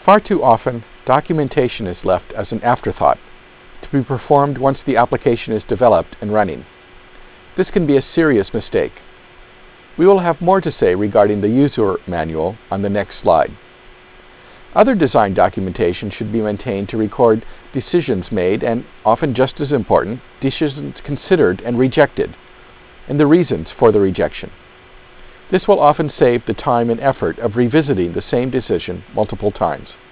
Far too often, documentation is left as an afterthought, to be performed once the application is developed and running. This can be a serious mistake. We will have more to say regarding the user manual on the next slide. Other design documentation should be maintained to record decisions made and, often just as important, decisions considered and rejected, and the reasons for the rejection. This will often save the time and effort of revisiting the same decision multiple times.